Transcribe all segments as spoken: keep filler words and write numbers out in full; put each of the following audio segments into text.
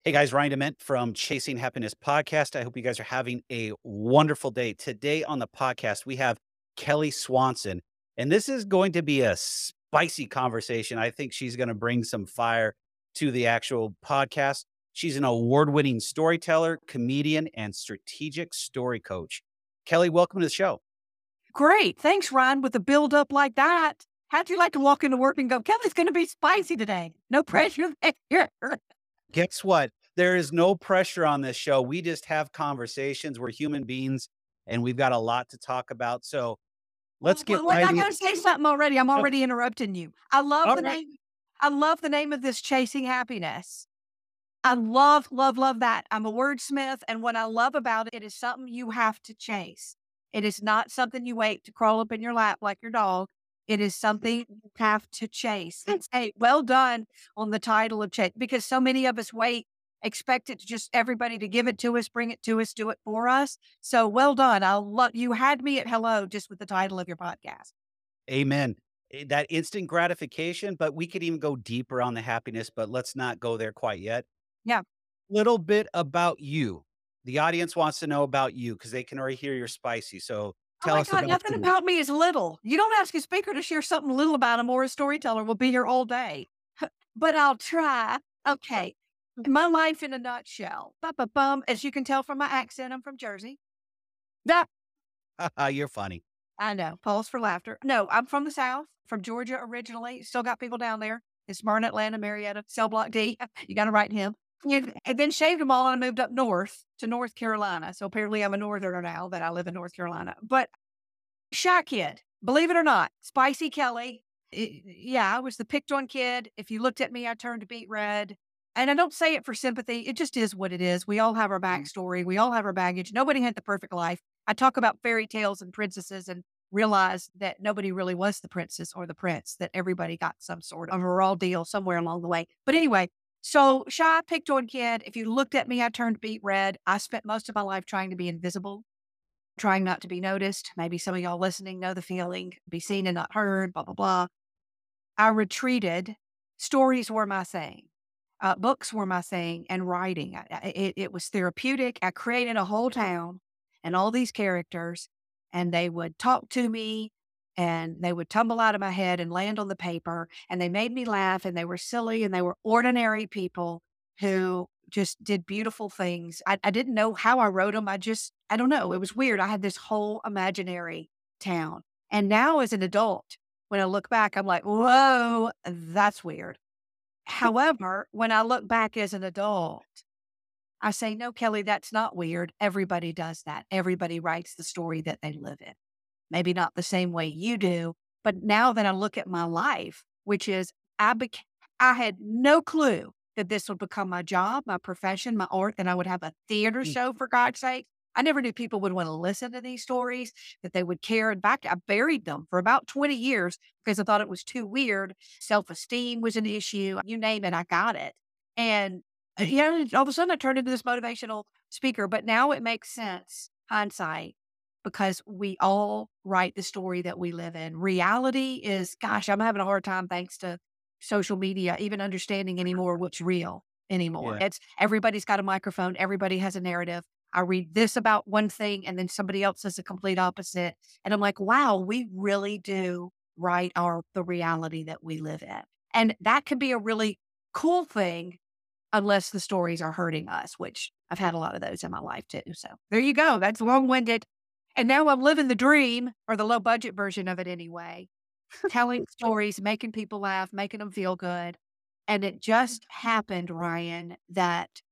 Hey guys, Ryan Dement from Chasing Happiness Podcast. I hope you guys are having a wonderful day. Today on the podcast, we have Kelly Swanson, and this is going to be a spicy conversation. I think she's going to bring some fire to the actual podcast. She's an award winning storyteller, comedian, and strategic story coach. Kelly, welcome to the show. Great. Thanks, Ryan, with a build up like that. How'd you like to walk into work and go, Kelly's going to be spicy today? No pressure there. Guess what? There is no pressure on this show. We just have conversations. We're human beings and we've got a lot to talk about. So let's Well, get well, wait, right I in. got to say something already. I'm Oh, already interrupting you. I love all the right. name. I love the name of this Chasing Happiness. I love, love, love that. I'm a wordsmith. And what I love about it, it is something you have to chase. It is not something you wait to crawl up in your lap like your dog. It is something you have to chase. And hey, well done on the title of Chase because so many of us wait, expect it to just everybody to give it to us, bring it to us, do it for us. So well done. I love you had me at hello just with the title of your podcast. Amen. Eh, That instant gratification, but we could even go deeper on the happiness, but let's not go there quite yet. Yeah. Little bit about you. The audience wants to know about you because they can already hear you're spicy. So Oh tell my us God, about nothing you. about me is little. You don't ask a speaker to share something little about him or a storyteller. We'll be here all day. But I'll try. Okay. My life in a nutshell. Ba-ba-bum. As you can tell from my accent, I'm from Jersey. That You're funny. I know. Pause for laughter. No, I'm from the South, from Georgia originally. Still got people down there. In Smyrna, Atlanta, Marietta, Cell Block D. You got to write him. And and then shaved them all and I moved up north to North Carolina. So apparently I'm a northerner now that I live in North Carolina. But shy kid, believe it or not, Spicy Kelly. I yeah, I was the picked on kid. If you looked at me, I turned to beet red. And I don't say it for sympathy. It just is what it is. We all have our backstory. We all have our baggage. Nobody had the perfect life. I talk about fairy tales and princesses and realize that nobody really was the princess or the prince, that everybody got some sort of a raw deal somewhere along the way. But anyway, so shy, picked on kid. If you looked at me, I turned beet red. I spent most of my life trying to be invisible, trying not to be noticed. Maybe some of y'all listening know the feeling, be seen and not heard, blah, blah, blah. I retreated. Stories were my thing. Uh, books were my thing and writing. I, I- it, it was therapeutic. I created a whole town and all these characters, and they would talk to me and they would tumble out of my head and land on the paper. And they made me laugh and they were silly and they were ordinary people who just did beautiful things. I, I didn't know how I wrote them. I just, I don't know. It was weird. I had this whole imaginary town. And now as an adult, when I look back, I'm like, whoa, that's weird. However, when I look back as an adult, I say, no, Kelly, that's not weird. Everybody does that. Everybody writes the story that they live in. Maybe not the same way you do, but now that I look at my life, which is I bec- I had no clue that this would become my job, my profession, my art, that I would have a theater Mm. show for God's sake. I never knew people would want to listen to these stories, that they would care. In fact, I buried them for about twenty years because I thought it was too weird. Self esteem was an issue. You name it, I got it. And, uh, you know, all of a sudden I turned into this motivational speaker, but now it makes sense, hindsight, because we all write the story that we live in. Reality is, gosh, I'm having a hard time thanks to social media, even understanding anymore what's real anymore. Yeah. It's everybody's got a microphone, everybody has a narrative. I read this about one thing and then somebody else says the complete opposite. And I'm like, wow, we really do write our the reality that we live in. And that can be a really cool thing unless the stories are hurting us, which I've had a lot of those in my life too. So there you go. That's long winded. And now I'm living the dream or the low budget version of it anyway, telling stories, making people laugh, making them feel good. And it just happened, Ryan, that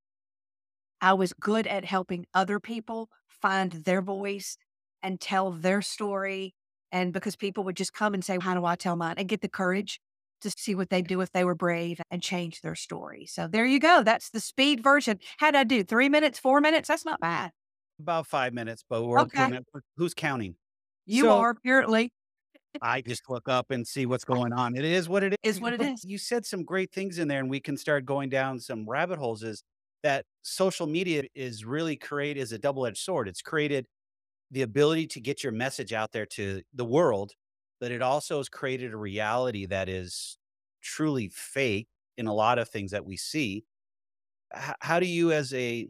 I was good at helping other people find their voice and tell their story. And because people would just come and say, how do I tell mine? And get the courage to see what they'd do if they were brave and change their story. So there you go. That's the speed version. How'd I do? Three minutes, four minutes? That's not bad. About five minutes, but we're, we're Okay. not, who's counting? You So are apparently I just look up and see what's going on. It is what it is is. what it But is. you said some great things in there, and we can start going down some rabbit holes. Is that social media is really created as a double edged sword. It's created the ability to get your message out there to the world, but it also has created a reality that is truly fake in a lot of things that we see. h- how do you as a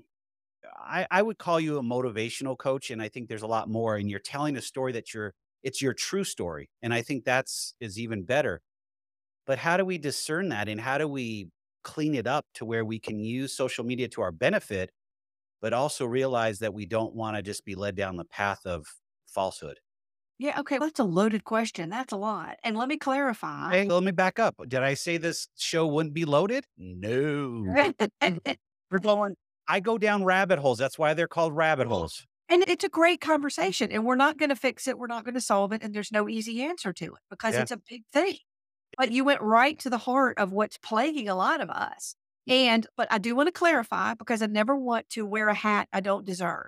I, I would call you a motivational coach, and I think there's a lot more. And you're telling a story that you're it's your true story, and I think that's is even better. But how do we discern that, and how do we clean it up to where we can use social media to our benefit, but also realize that we don't want to just be led down the path of falsehood? Yeah, okay, that's a loaded question. That's a lot. And let me clarify. Hey, let me back up. Did I say this show wouldn't be loaded? No. We're going. I go down rabbit holes. That's why they're called rabbit holes. And it's a great conversation, and we're not going to fix it. We're not going to solve it. And there's no easy answer to it because Yeah. it's a big thing. But you went right to the heart of what's plaguing a lot of us. And, but I do want to clarify because I never want to wear a hat I don't deserve.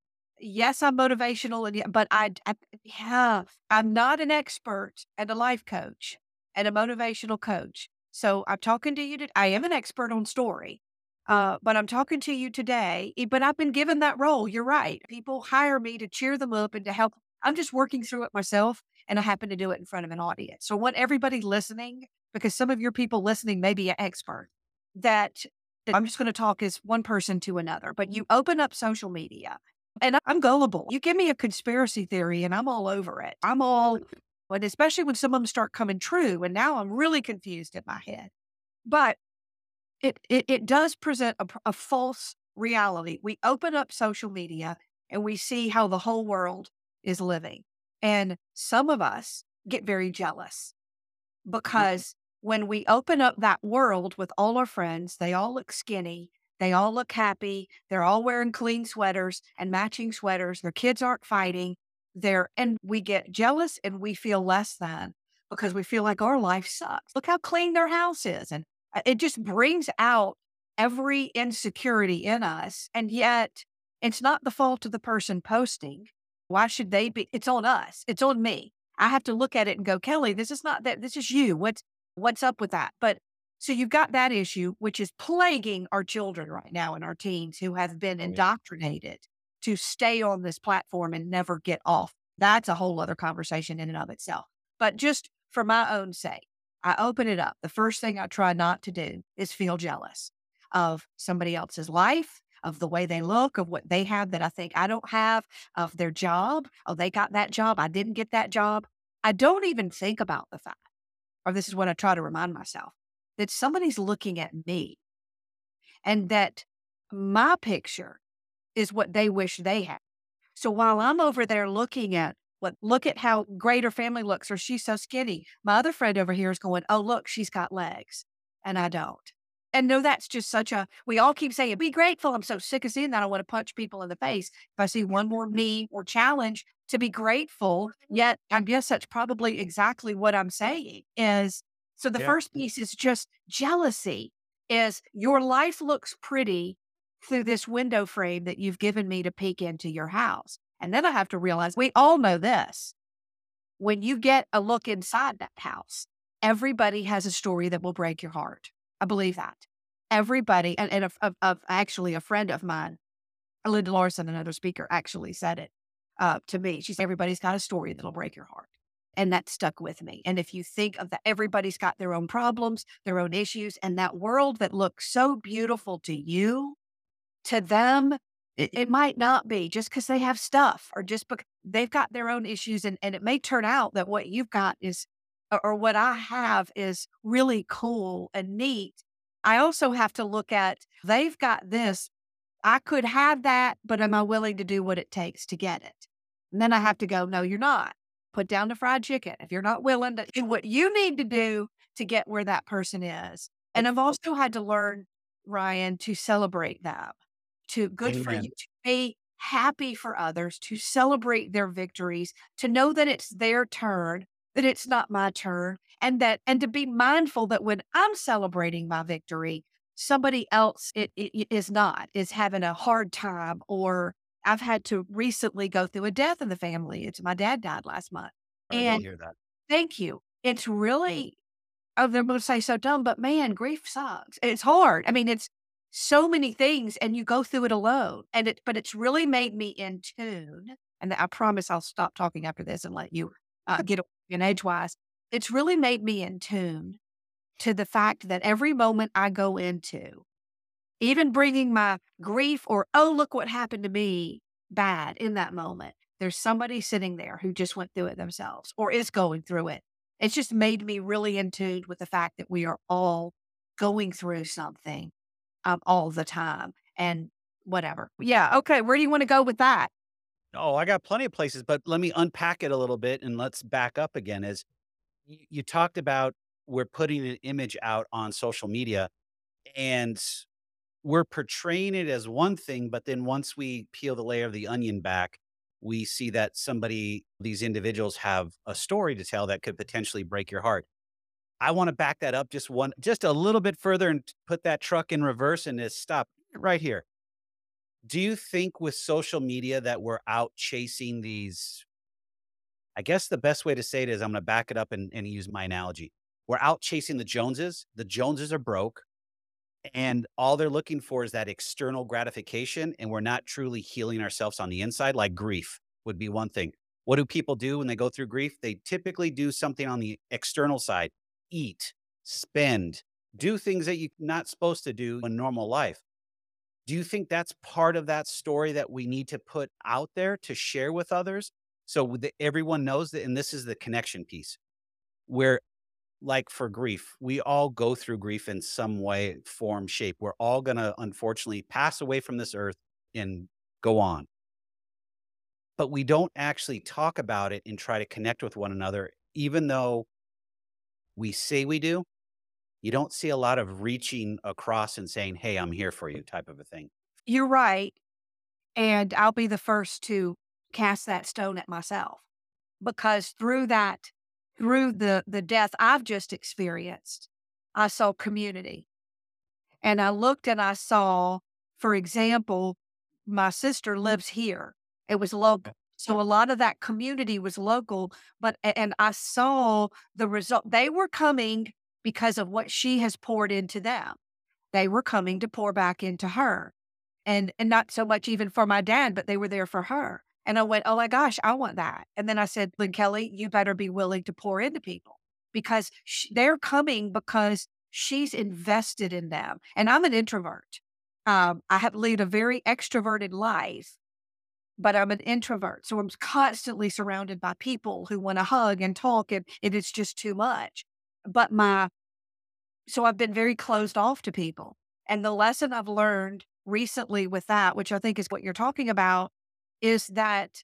Yes, I'm motivational, and yeah, but I, I yeah, I'm not an expert and a life coach and a motivational coach. So I'm talking to you. To, I am an expert on story, uh, but I'm talking to you today. eh, But I've been given that role. You're right. People hire me to cheer them up and to help. I'm just working through it myself, and I happen to do it in front of an audience. So I want everybody listening, because some of your people listening may be an expert. That that I'm just going to talk as one person to another. But you open up social media and I'm gullible. You give me a conspiracy theory and I'm all over it. I'm all, but especially when some of them start coming true. And now I'm really confused in my head. But it it, it does present a, pr- a false reality. We open up social media and we see how the whole world is living. And some of us get very jealous because when we open up that world with all our friends, they all look skinny, they all look happy, they're all wearing clean sweaters and matching sweaters, their kids aren't fighting, they're and we get jealous and we feel less than because we feel like our life sucks. Look how clean their house is. And uh, it just brings out every insecurity in us. And yet it's not the fault of the person posting. Why should they be? It's on us. It's on me. I have to look at it and go, Kelly, this is not that. This is you. What's what's up with that? But so you've got that issue, which is plaguing our children right now and our teens who have been Oh, yeah. indoctrinated to stay on this platform and never get off. That's a whole other conversation in and of itself. But just for my own sake, I open it up. The first thing I try not to do is feel jealous of somebody else's life, of the way they look, of what they have that I think I don't have, of their job. Oh, they got that job. I didn't get that job. I don't even think about the fact, or this is what I try to remind myself, that somebody's looking at me and that my picture is what they wish they had. So while I'm over there looking at what, look at how great her family looks, or she's so skinny, my other friend over here is going, oh, look, she's got legs and I don't. And no, that's just such a, we all keep saying, be grateful. I'm so sick of seeing that. I want to punch people in the face. If I see one more me or challenge to be grateful, yet I guess that's probably exactly what I'm saying is, so the Yeah. first piece is just jealousy is your life looks pretty through this window frame that you've given me to peek into your house. And then I have to realize we all know this. When you get a look inside that house, everybody has a story that will break your heart. I believe that. Everybody, and, and of, of, of actually a friend of mine, Linda Larson, another speaker, actually said it uh, to me. She said, everybody's got a story that'll break your heart. And that stuck with me. And if you think of that, everybody's got their own problems, their own issues, and that world that looks so beautiful to you, to them, it, it might not be just because they have stuff or just because they've got their own issues. And, and it may turn out that what you've got is, or, or what I have is really cool and neat. I also have to look at, they've got this. I could have that, but am I willing to do what it takes to get it? And then I have to go, no, you're not. Put down the fried chicken. If you're not willing to do what you need to do to get where that person is. And I've also had to learn, Ryan, to celebrate them, to good for Amen. you, to be happy for others, to celebrate their victories, to know that it's their turn, that it's not my turn, and that, and to be mindful that when I'm celebrating my victory, somebody else it, it, it is not, is having a hard time. Or I've had to recently go through a death in the family. It's my dad died last month. Sorry to And hear that. thank you. It's really, oh, they're going to say so dumb, but man, grief sucks. It's hard. I mean, it's so many things and you go through it alone. And it, but it's really made me in tune. And I promise I'll stop talking after this and let you uh, get in edgewise. It's really made me in tune to the fact that every moment I go into even bringing my grief or, oh, look what happened to me bad in that moment. There's somebody sitting there who just went through it themselves or is going through it. It's just made me really in tune with the fact that we are all going through something um, all the time and whatever. Yeah. Okay. Where do you want to go with that? Oh, I got plenty of places, but let me unpack it a little bit and let's back up again. Is you, you talked about we're putting an image out on social media and we're portraying it as one thing, but then once we peel the layer of the onion back, we see that somebody, these individuals have a story to tell that could potentially break your heart. I want to back that up just one, just a little bit further and put that truck in reverse and just stop right here. Do you think with social media that we're out chasing these? I guess the best way to say it is I'm going to back it up and, and use my analogy. We're out chasing the Joneses. The Joneses are broke and all they're looking for is that external gratification. And we're not truly healing ourselves on the inside, like grief would be one thing. What do people do when they go through grief? They typically do something on the external side, eat, spend, do things that you're not supposed to do in normal life. Do you think that's part of that story that we need to put out there to share with others so that everyone knows that? And this is the connection piece where, like for grief, we all go through grief in some way, form, shape. We're all going to unfortunately pass away from this earth and go on. But we don't actually talk about it and try to connect with one another, even though we say we do. You don't see a lot of reaching across and saying, "Hey, I'm here for you," type of a thing. You're right. And I'll be the first to cast that stone at myself because through that, through the, the death I've just experienced, I saw community. And I looked and I saw, for example, my sister lives here. It was local. So a lot of that community was local, but, a- and I saw the result. They were coming because of what she has poured into them. They were coming to pour back into her. And, and not so much even for my dad, but they were there for her. And I went, oh my gosh, I want that. And then I said, Lynn Kelly, you better be willing to pour into people because sh- they're coming because she's invested in them. And I'm an introvert. Um, I have lead a very extroverted life, but I'm an introvert. So I'm constantly surrounded by people who want to hug and talk, and it is just too much. But my, so I've been very closed off to people. And the lesson I've learned recently with that, which I think is what you're talking about, is that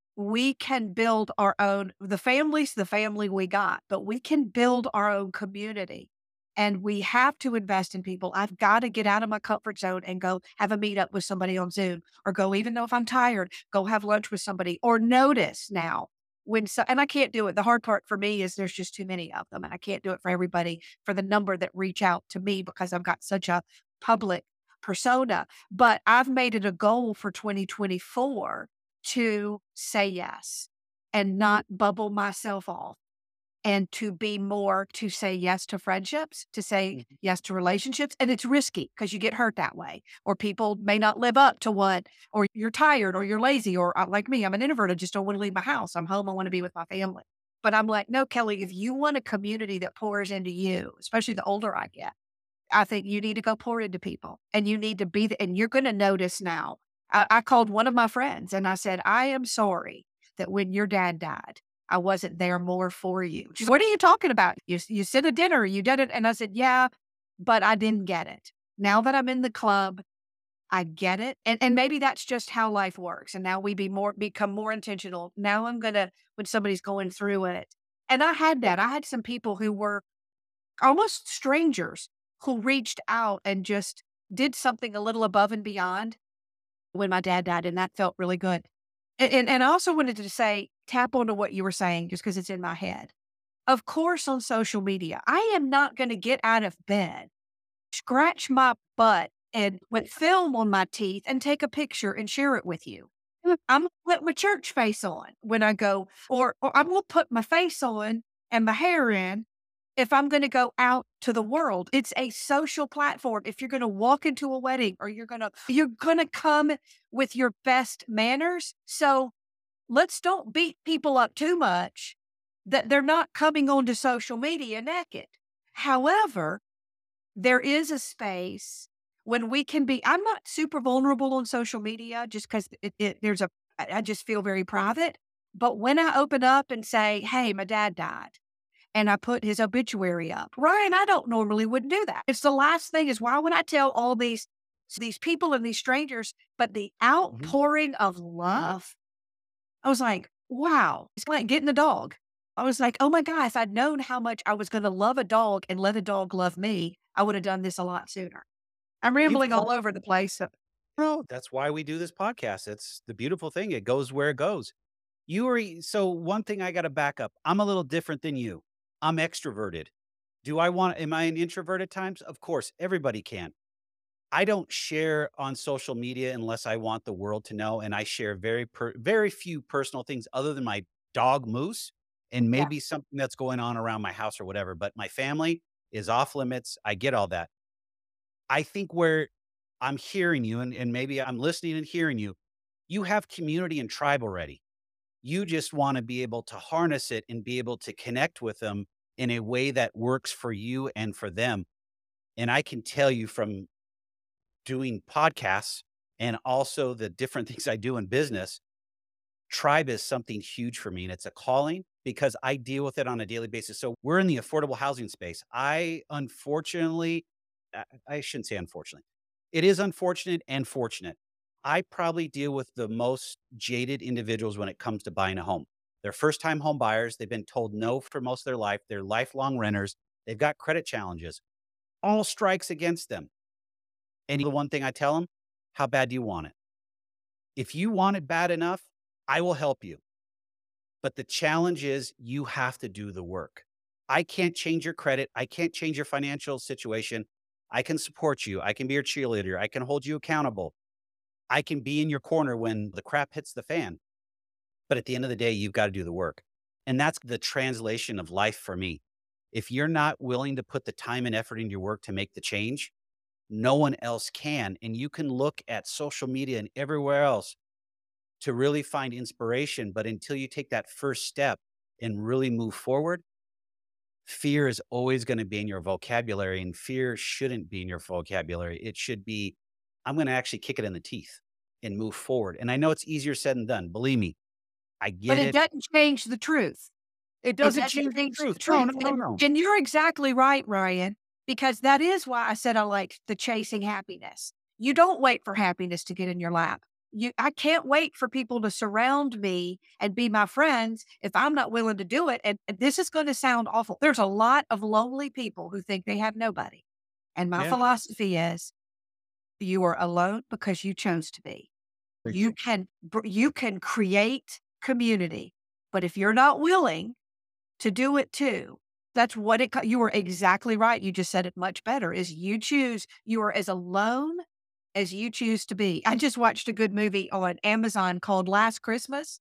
we can build our own, the family's the family we got, but we can build our own community. And we have to invest in people. I've got to get out of my comfort zone and go have a meetup with somebody on Zoom or go, even though if I'm tired, go have lunch with somebody or notice now when, so, and I can't do it. The hard part for me is there's just too many of them and I can't do it for everybody for the number that reach out to me because I've got such a public persona. But I've made it a goal for twenty twenty-four to say yes and not bubble myself off and to be more to say yes to friendships, to say Mhm. yes to relationships. And it's risky because you get hurt that way, or people may not live up to what, or you're tired or you're lazy, or uh, like me, I'm an introvert. I just don't want to leave my house. I'm home. I want to be with my family. But I'm like, no, Kelly, if you want a community that pours into you, especially the older I get, I think you need to go pour into people and you need to be, the, and you're going to notice now. I, I called one of my friends and I said, I am sorry that when your dad died, I wasn't there more for you. She's, what are you talking about? You, you said at dinner, you did it. And I said, yeah, but I didn't get it. Now that I'm in the club, I get it. And, and maybe that's just how life works. And now we be more, become more intentional. Now I'm going to, when somebody's going through it. And I had that. I had some people who were almost strangers who reached out and just did something a little above and beyond when my dad died. And that felt really good. And, and, and I also wanted to say, tap onto what you were saying, just because it's in my head. Of course, on social media, I am not going to get out of bed, scratch my butt and with film on my teeth and take a picture and share it with you. I'm going to put my church face on when I go, or, or I'm going to put my face on and my hair in if I'm going to go out to the world. It's a social platform. If you're going to walk into a wedding or you're going to, you're going to come with your best manners. So let's don't beat people up too much that they're not coming onto social media naked. However, there is a space when we can be, I'm not super vulnerable on social media just because it, it, there's a, I I just feel very private. But when I open up and say, hey, my dad died, and I put his obituary up, Ryan, I don't normally wouldn't do that. It's the last thing is why would I tell all these, these people and these strangers, but the Mhm. outpouring of love, I was like, wow, it's like getting a dog. I was like, oh my God, if I'd known how much I was going to love a dog and let a dog love me, I would have done this a lot sooner. I'm You've rambling all called over the place. So No, that's why we do this podcast. It's the beautiful thing. It goes where it goes. You are e so one thing I gotta back up. I'm a little different than you. I'm extroverted. Do I want am I an introvert at times? Of course, everybody can. I don't share on social media unless I want the world to know, and I share very per very few personal things other than my dog Moose and yeah, maybe something that's going on around my house or whatever, but my family is off limits. I get all that. I think where I'm hearing you and and maybe I'm listening and hearing you, you have community and tribe already. You just wanna be able to harness it and be able to connect with them in a way that works for you and for them. And I can tell you from doing podcasts and also the different things I do in business, tribe is something huge for me, and it's a calling because I deal with it on a daily basis. So we're in the affordable housing space. I unfortunately, I I shouldn't say unfortunately. It is unfortunate and fortunate. I probably deal with the most jaded individuals when it comes to buying a home. They're first-time home buyers. They've been told no for most of their life. They're lifelong renters. They've got credit challenges. All strikes against them. And the one thing I tell them, how bad do you want it? If you want it bad enough, I will help you. But the challenge is you have to do the work. I can't change your credit. I can't change your financial situation. I can support you. I can be your cheerleader. I can hold you accountable. I can be in your corner when the crap hits the fan. But at the end of the day, you've got to do the work. And that's the translation of life for me. If you're not willing to put the time and effort into your work to make the change, no one else can. And you can look at social media and everywhere else to really find inspiration. But until you take that first step and really move forward, fear is always going to be in your vocabulary, and fear shouldn't be in your vocabulary. It should be, I'm going to actually kick it in the teeth and move forward. And I know it's easier said than done. Believe me, I but get it it. doesn't change the truth. It It doesn't doesn't change the change the truth. No, truth. no, no, And, no. and you're exactly right, Ryan, because that is why I said I like the chasing happiness. You don't wait for happiness to get in your lap. You, I can't wait for people to surround me and be my friends if I'm not willing to do it. And, and this is going to sound awful. There's a lot of lonely people who think they have nobody. And my Yeah. philosophy is you are alone because you chose to be. You can br- you can create community, but if you're not willing to do it too, that's what it. co- You were exactly right. You just said it much better. Is you choose. You are as alone as you choose to be. I just watched a good movie on Amazon called Last Christmas,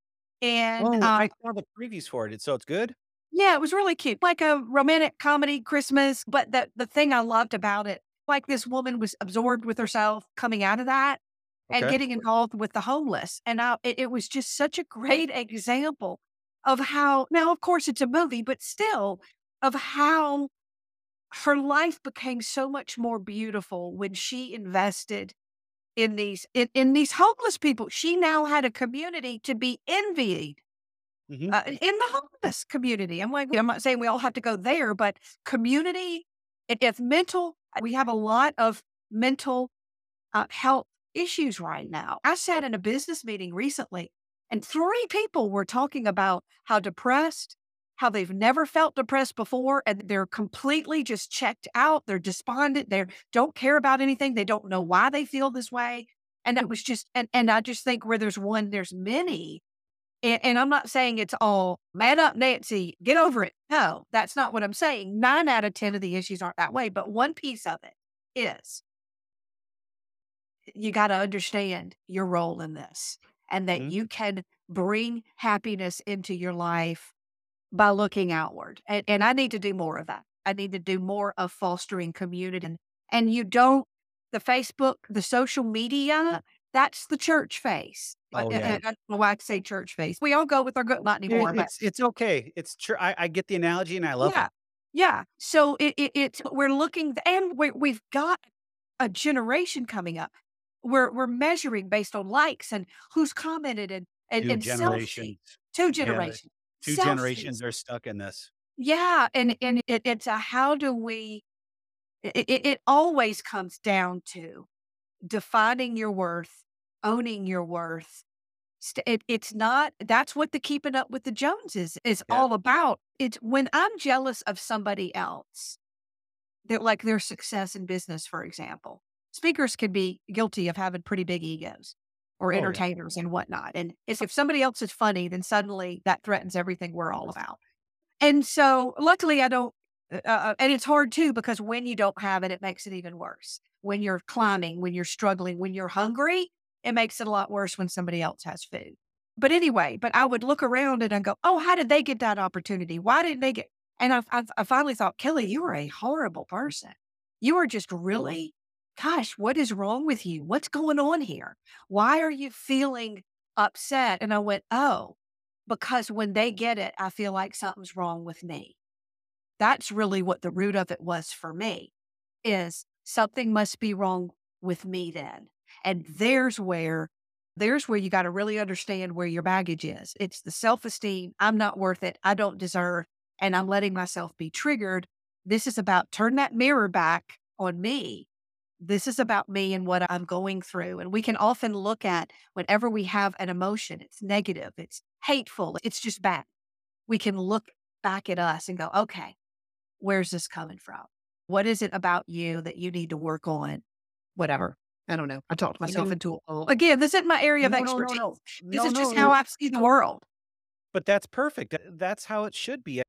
and Oh, um, I saw the previews for it. So it's good. yeah, it was really cute, like a romantic comedy Christmas. But the the thing I loved about it, like this woman was absorbed with herself coming out of that and Okay. getting involved with the homeless. And I, it, it was just such a great example of how, now, of course, it's a movie, but still, of how her life became so much more beautiful when she invested in these in, in these homeless people. She now had a community to be envied Hmm. uh, in the homeless community. I'm like, I'm not saying we all have to go there, but community, it, it's mental. We have a lot of mental uh, health issues right now. I sat in a business meeting recently, and three people were talking about how depressed, how they've never felt depressed before, and they're completely just checked out. They're despondent. They don't care about anything. They don't know why they feel this way. And it was just, and, and I just think where there's one, there's many. And, and I'm not saying it's all man up, Nancy, get over it. No, that's not what I'm saying. Nine out of ten of the issues aren't that way, but one piece of it is you got to understand your role in this and that Hmm. you can bring happiness into your life by looking outward. And, and I need to do more of that. I need to do more of fostering community. And, and you don't, the Facebook, the social media, that's the church face. I, Oh I, I yeah. don't know why I say church face. We all go with our good, not It, anymore, but it's it's okay. It's true. I, I get the analogy and I love it. yeah. Yeah. So it, it, it's, we're looking, and we, we've got a generation coming up. We're we're measuring based on likes and who's commented and and, Two and selfie. generations. Two Yeah, the generations. two Selfies. generations are stuck in this. Yeah. And and it, it's a how do we it, it, it always comes down to defining your worth, owning your worth. St- It, it's not, that's what the keeping up with the Joneses is Yeah. all about. It's when I'm jealous of somebody else, that like their success in business, for example. Speakers can be guilty of having pretty big egos or Oh, yeah. entertainers and whatnot. And it's if somebody else is funny, then suddenly that threatens everything we're all about. And so luckily I don't, uh, uh, and it's hard too, because when you don't have it, it makes it even worse. When you're climbing, when you're struggling, when you're hungry, it makes it a lot worse when somebody else has food. But anyway, but I would look around and I go, oh, how did they get that opportunity? Why didn't they get? And I, I, I finally thought, Kelly, you are a horrible person. You are just really, gosh, what is wrong with you? What's going on here? Why are you feeling upset? And I went, oh, because when they get it, I feel like something's wrong with me. That's really what the root of it was for me, is something must be wrong with me then. And there's where there's where you got to really understand where your baggage is. It's the self-esteem. I'm not worth it. I don't deserve, and I'm letting myself be triggered. This is about turn that mirror back on me. This is about me and what I'm going through. And we can often look at whenever we have an emotion, it's negative, it's hateful, it's just bad. We can look back at us and go, okay, where's this coming from? What is it about you that you need to work on? Whatever. I don't know. I talked I myself mean, into a again, this isn't my area of no, no, no, expertise. no. This No, is just no, how no. I see the world. But that's perfect. Th- That's how it should be.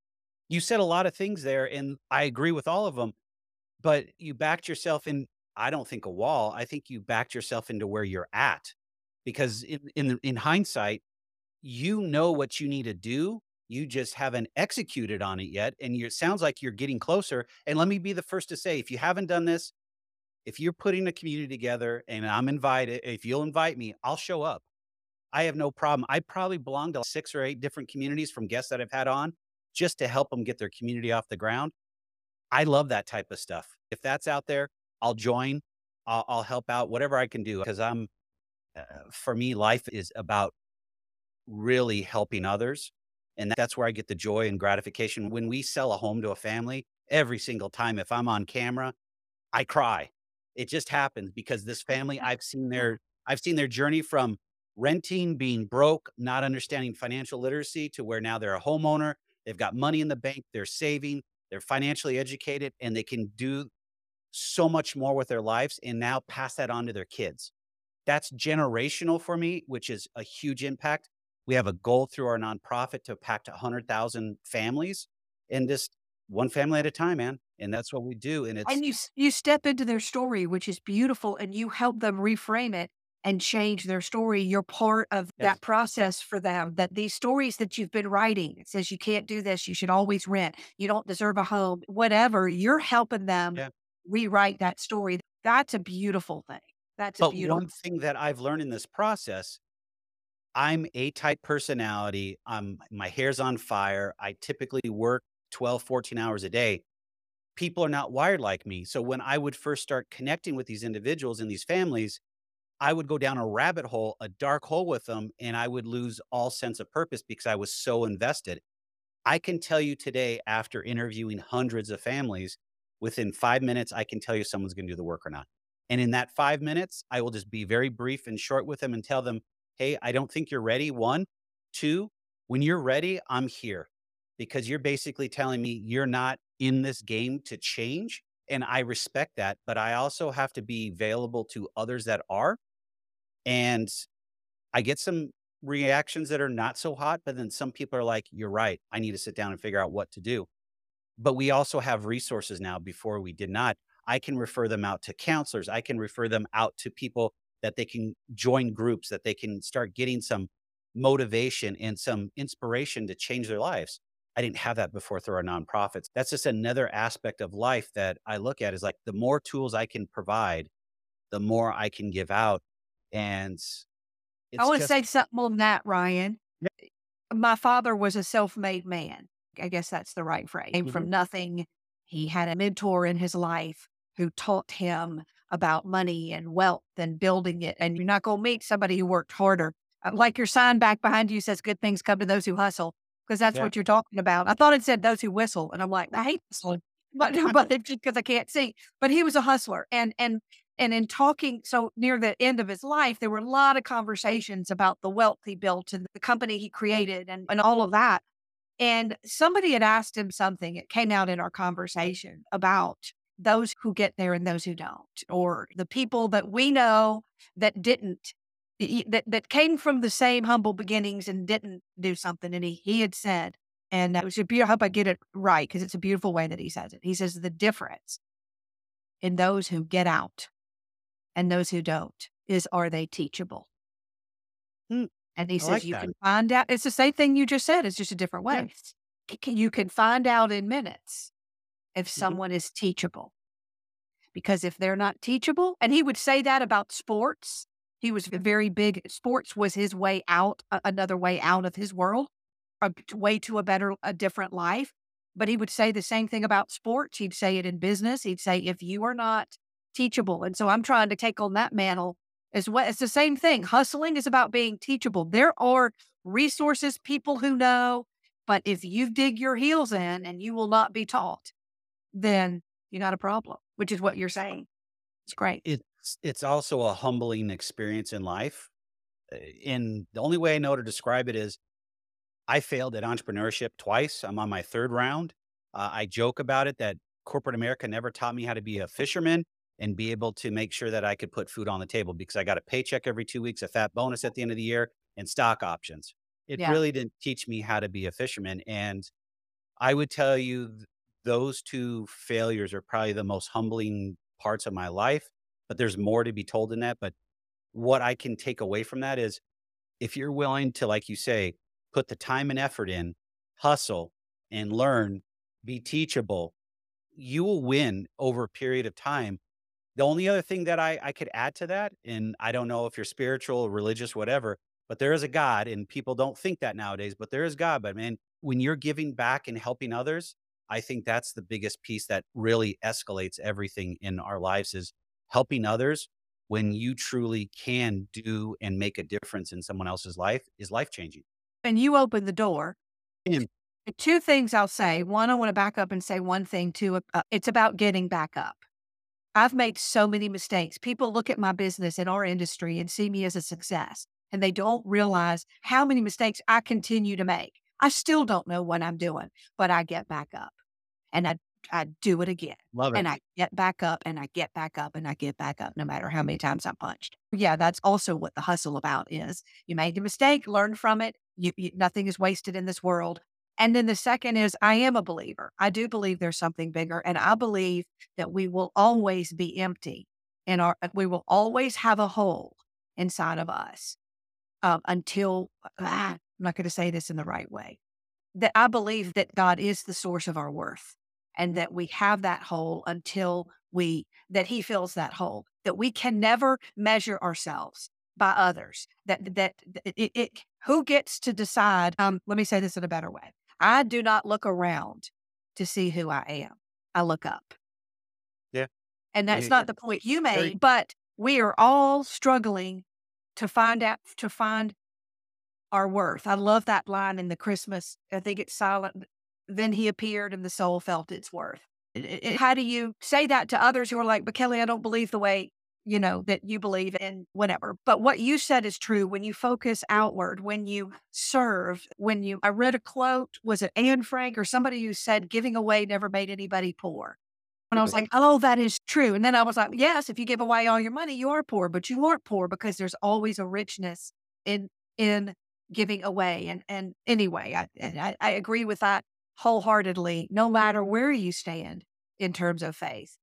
You said a lot of things there, and I agree with all of them, but you backed yourself in, I don't think a wall. I think you backed yourself into where you're at because in in, the- in hindsight, you know what you need to do. You just haven't executed on it yet. And you it sounds like you're getting closer. And let me be the first to say, if you haven't done this, if you're putting a community together and I'm invited, if you'll invite me, I'll show up. I have no problem. I probably belong to six or eight different communities from guests that I've had on just to help them get their community off the ground. I love that type of stuff. If that's out there, I'll join. I'll, I'll help out whatever I can do because I'm, uh, for me, life is about really helping others. And that's where I get the joy and gratification. When we sell a home to a family, every single time, if I'm on camera, I cry. It just happens because this family, I've seen their I've seen their journey from renting, being broke, not understanding financial literacy to where now they're a homeowner. They've got money in the bank, they're saving, they're financially educated, and they can do so much more with their lives and now pass that on to their kids. That's generational for me, which is a huge impact. We have a goal through our nonprofit to impact one hundred thousand families and just one family at a time, man. And that's what we do. And it's And you s- you step into their story, which is beautiful, and you help them reframe it and change their story. You're part of yes, that process for them. That these stories that you've been writing, it says you can't do this, you should always rent, you don't deserve a home, whatever. You're helping them yeah. rewrite that story. That's a beautiful thing. That's a But beautiful. one thing that I've learned in this process, I'm A type personality. I'm my hair's on fire. I typically work twelve, fourteen hours a day. People are not wired like me. So when I would first start connecting with these individuals and these families, I would go down a rabbit hole, a dark hole with them, and I would lose all sense of purpose because I was so invested. I can tell you today, after interviewing hundreds of families, within five minutes, I can tell you if someone's going to do the work or not. And in that five minutes, I will just be very brief and short with them and tell them, hey, I don't think you're ready. One, two, when you're ready, I'm here because you're basically telling me you're not in this game to change. And I respect that. But I also have to be available to others that are. And I get some reactions that are not so hot, but then some people are like, you're right. I need to sit down and figure out what to do. But we also have resources now before we did not. I can refer them out to counselors. I can refer them out to people that they can join groups, that they can start getting some motivation and some inspiration to change their lives. I didn't have that before through our nonprofits. That's just another aspect of life that I look at is like the more tools I can provide, the more I can give out. And I it's want to just, say something on that, Ryan. yeah, My father was a self-made man. I guess that's the right phrase. Came mhm, from nothing. He had a mentor in his life who taught him about money and wealth and building it. And you're not going to meet somebody who worked harder. Uh, Like your sign back behind you says, good things come to those who hustle, because that's Yeah. what you're talking about. I thought it said those who whistle. And I'm like, I hate whistling, but, but it's just because I can't see. But he was a hustler. And, and, and in talking, so near the end of his life, there were a lot of conversations about the wealth he built and the company he created and, and all of that. And somebody had asked him something, it came out in our conversation about those who get there and those who don't, or the people that we know that didn't, y- that, that came from the same humble beginnings and didn't do something. And he, he had said, and it was a beautiful, I hope I get it right, because it's a beautiful way that he says it. He says, the difference in those who get out and those who don't is, are they teachable? Hmm, And he I says, like you that. can find out. It's the same thing you just said. It's just a different Yeah. way. C- c- You can find out in minutes if Mhm. someone is teachable. Because if they're not teachable, and he would say that about sports, he was very big. Sports was his way out, a- another way out of his world, a b- way to a better, a different life. But he would say the same thing about sports. He'd say it in business. He'd say, if you are not teachable. And so I'm trying to take on that mantle as well. It's the same thing. Hustling is about being teachable. There are resources, people who know, but if you dig your heels in and you will not be taught, then you got a problem, which is what you're saying. It's great. It's it's also a humbling experience in life. Uh, And the only way I know to describe it is I failed at entrepreneurship twice. I'm on my third round. Uh, I joke about it that corporate America never taught me how to be a fisherman and be able to make sure that I could put food on the table because I got a paycheck every two weeks, a fat bonus at the end of the year, and stock options. It Yeah. really didn't teach me how to be a fisherman. And I would tell you th- those two failures are probably the most humbling parts of my life, but there's more to be told in that. But what I can take away from that is if you're willing to, like you say, put the time and effort in, hustle and learn, be teachable, you will win over a period of time. The only other thing that I, I could add to that, and I don't know if you're spiritual, religious, whatever, but there is a God, and people don't think that nowadays, but there is God. But man, when you're giving back and helping others, I think that's the biggest piece that really escalates everything in our lives is helping others when you truly can do and make a difference in someone else's life is life changing. And you open the door. And Two things I'll say. One, I want to back up and say one thing too. Uh, it's about getting back up. I've made so many mistakes. People look at my business in our industry and see me as a success, and they don't realize how many mistakes I continue to make. I still don't know what I'm doing, but I get back up and I, I do it again. love it. And I get back up and I get back up and I get back up no matter how many times I'm punched. Yeah, that's also what the hustle about is. You made a mistake, learn from it. You, you, nothing is wasted in this world. And then the second is I am a believer. I do believe there's something bigger. And I believe that we will always be empty and our, we will always have a hole inside of us um, until, ah, I'm not going to say this in the right way, that I believe that God is the source of our worth and that we have that hole until we, that he fills that hole, that we can never measure ourselves by others, that, that it, it who gets to decide, um, let me say this in a better way. I do not look around to see who I am. I look up. Yeah. And that's eh, not the point you Very, made, but we are all struggling to find out, to find our worth. I love that line in the Christmas. I think it's silent. Then he appeared and the soul felt its worth. It- it- it- how do you say that to others who are like, but Kelly, I don't believe the way, you know, that you believe in whatever. But what you said is true when you focus outward, when you serve, when you, I read a quote, was it Anne Frank or somebody who said giving away never made anybody poor. And I was like, oh, that is true. And then I was like, yes, if you give away all your money, you are poor, but you aren't poor because there's always a richness in, in giving away. And, and anyway, I, and I, I agree with that wholeheartedly, no matter where you stand in terms of faith.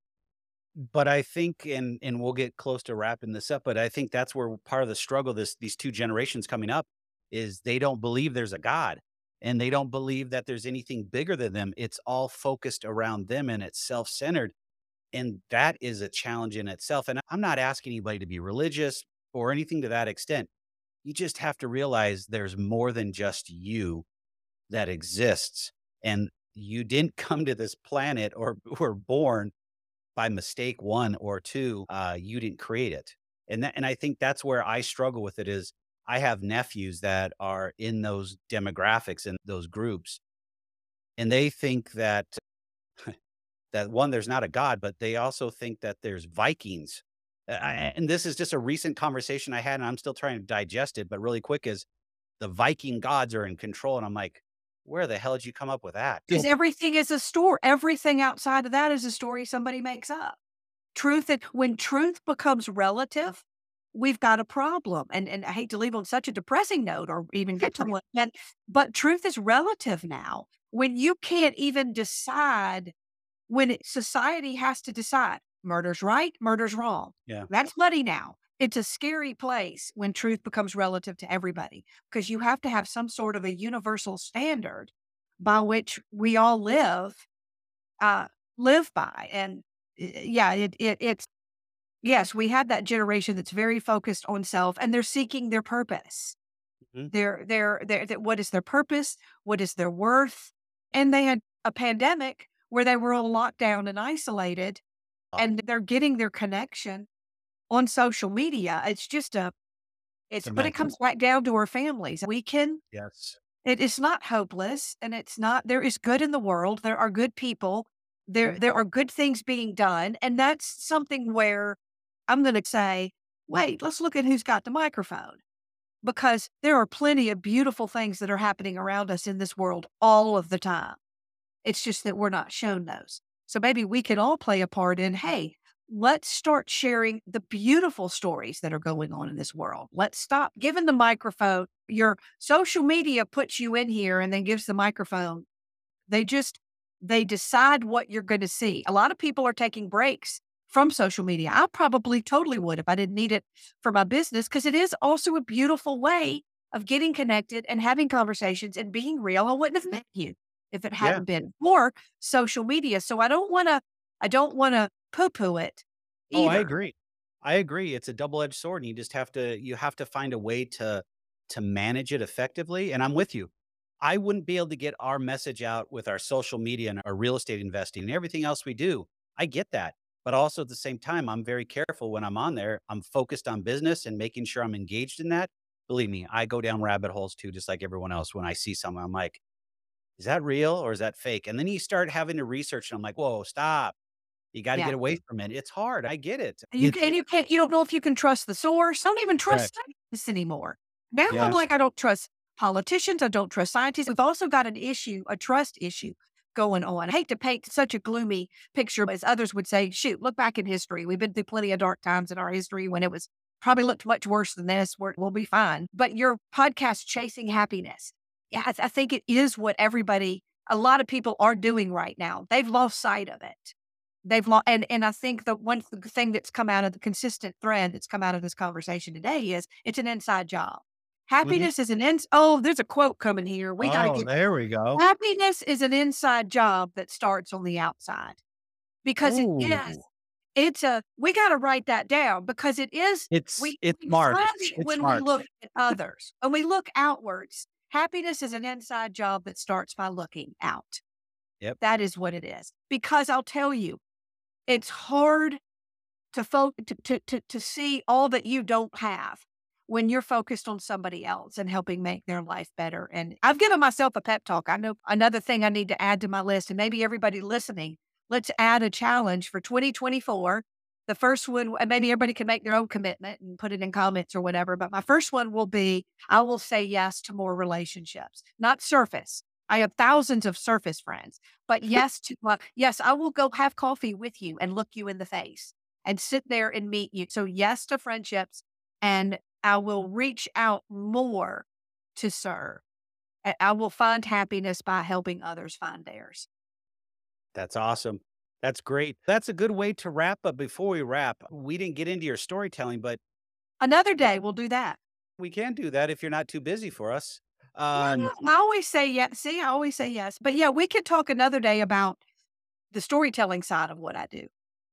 but I think, and and we'll get close to wrapping this up, but I think that's where part of the struggle, this these two generations coming up, is they don't believe there's a God and they don't believe that there's anything bigger than them. It's all focused around them and it's self-centered. And that is a challenge in itself. And I'm not asking anybody to be religious or anything to that extent. You just have to realize there's more than just you that exists. And you didn't come to this planet or were born by mistake, one or two, uh, you didn't create it. And that, and I think that's where I struggle with it is I have nephews that are in those demographics and those groups, and they think that that one, there's not a God, but they also think that there's Vikings. Uh, I, and this is just a recent conversation I had, and I'm still trying to digest it. But really quick, is the Viking gods are in control, and I'm like, where the hell did you come up with that? Because everything is a story. Everything outside of that is a story somebody makes up. Truth and when truth becomes relative, we've got a problem. And and I hate to leave on such a depressing note or even get to one, but but truth is relative now. When you can't even decide, when it, society has to decide murder's right, murder's wrong. Yeah, That's bloody now. It's a scary place when truth becomes relative to everybody because you have to have some sort of a universal standard by which we all live uh, live by. And uh, yeah, it, it it's yes, we have that generation that's very focused on self, and they're seeking their purpose. mhm. They're they're they're, they what is their purpose? What is their worth? And they had a pandemic where they were all locked down and isolated, Uh, and they're getting their connection on social media. It's just a it's it's a but it mess. comes back down to our families. We can Yes. It is not hopeless, and it's not there is good in the world. There are good people. There there are good things being done, and that's something where I'm gonna say, "Wait, let's look at who's got the microphone." Because there are plenty of beautiful things that are happening around us in this world all of the time. It's just that we're not shown those. So maybe we can all play a part in, hey, let's start sharing the beautiful stories that are going on in this world. Let's stop giving the microphone. Your social media puts you in here and then gives the microphone. They just they decide what you're going to see. A lot of people are taking breaks from social media. I probably totally would if I didn't need it for my business because it is also a beautiful way of getting connected and having conversations and being real. I wouldn't have met you if it Yeah. hadn't been for social media. So I don't want to I don't want to poo-poo it Oh, I either. agree. I agree. It's a double-edged sword, and you just have to you have to find a way to to manage it effectively, and I'm with you. I wouldn't be able to get our message out with our social media and our real estate investing and everything else we do. I get that. But also at the same time, I'm very careful when I'm on there. I'm focused on business and making sure I'm engaged in that. Believe me, I go down rabbit holes too, just like everyone else. When I see something, I'm like, is that real or is that fake? And then you start having to research, and I'm like, whoa, stop. You got to Yeah. get away from it. It's hard. I get it. You can you can't you don't know if you can trust the source. I don't even trust Correct. scientists anymore. Now I'm Yeah. like, I don't trust politicians. I don't trust scientists. We've also got an issue, a trust issue going on. I hate to paint such a gloomy picture, but as others would say, shoot, look back in history. We've been through plenty of dark times in our history when it was probably looked much worse than this, where we'll be fine. But your podcast, Chasing Happiness, yeah, I, I think it is what everybody, a lot of people are doing right now. They've lost sight of it. They've lost, and and I think the one th- thing that's come out of the consistent thread that's come out of this conversation today is it's an inside job. Mhm. Happiness is an ins. Oh, there's a quote coming here. We got to Oh, get there we go. happiness is an inside job that starts on the outside because it is. Ooh, It's a. We got to write that down because it is. it's We it's we smart. find it It's when we smart. look at others, when we look outwards. Happiness is an inside job that starts by looking out. Yep. That is what it is. Because I'll tell you, it's hard to fo- to, to to to see all that you don't have when you're focused on somebody else and helping make their life better. And I've given myself a pep talk. I know another thing I need to add to my list, and maybe everybody listening, let's add a challenge for twenty twenty-four. The first one, and maybe everybody can make their own commitment and put it in comments or whatever. But my first one will be I will say yes to more relationships, not surface. I have thousands of surface friends, but yes to, uh, yes, I will go have coffee with you and look you in the face and sit there and meet you. So yes to friendships, and I will reach out more to serve. I I will find happiness by helping others find theirs. That's awesome. That's great. That's a good way to wrap. But before we wrap, we didn't get into your storytelling, but Another day we'll do that. we can do that if you're not too busy for us. Yeah, Um, I always say yes. See, I always say yes. But yeah, we could talk another day about the storytelling side of what I do.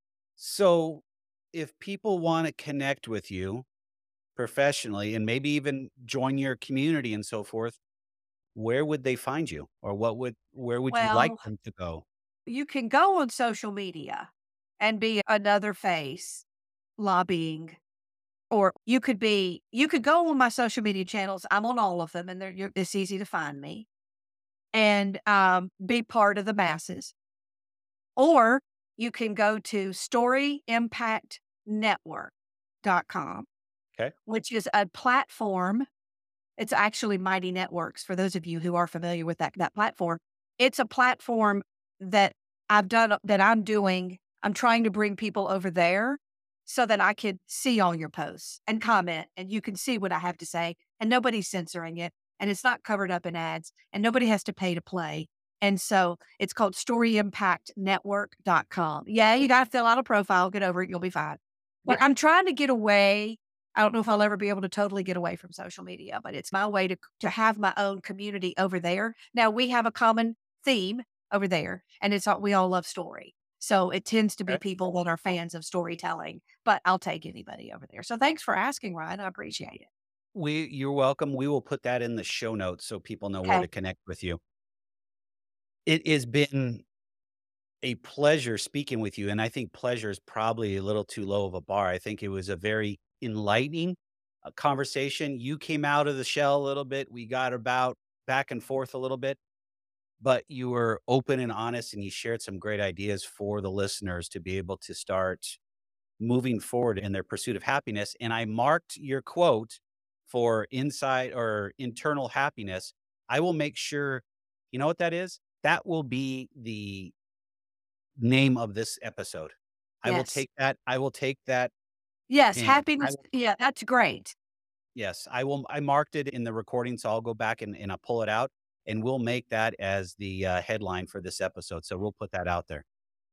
so if people want to connect with you professionally and maybe even join your community and so forth, where would they find you? Or what would where would you like Well, them to go? you can go on social media and be another face lobbying. Or you could be, you could go on my social media channels. I'm on all of them, and they're, you're, it's easy to find me and um, be part of the masses. Or you can go to story impact network dot com, Okay. which is a platform. It's actually Mighty Networks for those of you who are familiar with that that platform. It's a platform that I've done that I'm doing. I'm trying to bring people over there so that I can see all your posts and comment, and you can see what I have to say, and nobody's censoring it, and it's not covered up in ads, and nobody has to pay to play. And so it's called story impact network dot com. Yeah, you got to fill out a profile, get over it, you'll be fine. But I'm trying to get away. I don't know if I'll ever be able to totally get away from social media, but it's my way to to have my own community over there. Now we have a common theme over there, and it's all, we all love story. So it tends to be Okay. people that are fans of storytelling, but I'll take anybody over there. So thanks for asking, Ryan. I appreciate it. We you're welcome. We will put that in the show notes so people know where Okay. to connect with you. It has been a pleasure speaking with you, and I think pleasure is probably a little too low of a bar. I think it was a very enlightening, uh, conversation. You came out of the shell a little bit. We got about back and forth a little bit, but you were open and honest, and you shared some great ideas for the listeners to be able to start moving forward in their pursuit of happiness. And I marked your quote for inside or internal happiness. I will make sure, you know what that is? That will be the name of this episode. I will Yes. take that. I will take that. Yes. And I Happiness. will, Yeah, that's great. yes, I will. I marked it in the recording, so I'll go back and, and I'll pull it out, and we'll make that as the uh, headline for this episode. So we'll put that out there.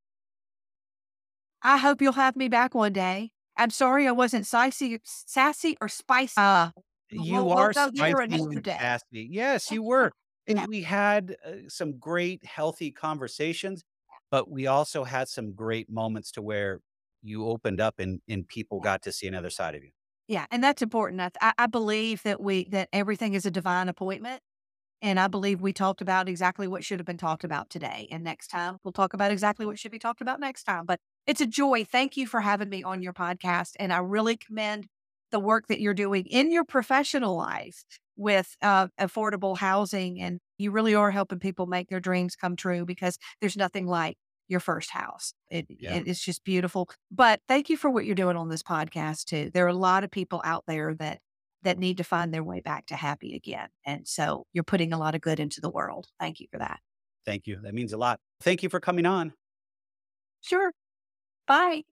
I hope you'll have me back one day. I'm sorry I wasn't sassy, sassy or spicy. Uh, You we'll, we'll are go there spicy another and day. sassy. Yes, you were. And Yeah. we had, uh, some great healthy conversations, but we also had some great moments to where you opened up and and people got to see another side of you. Yeah, and that's important. I, th- I I believe that we that everything is a divine appointment, and I believe we talked about exactly what should have been talked about today. And next time we'll talk about exactly what should be talked about next time. But it's a joy. Thank you for having me on your podcast, and I really commend the work that you're doing in your professional life with uh, affordable housing, and you really are helping people make their dreams come true because there's nothing like your first house. It, Yeah. it it's just beautiful. But thank you for what you're doing on this podcast too. There are a lot of people out there that that need to find their way back to happy again. And so you're putting a lot of good into the world. Thank you for that. Thank you. That means a lot. Thank you for coming on. Sure. Bye.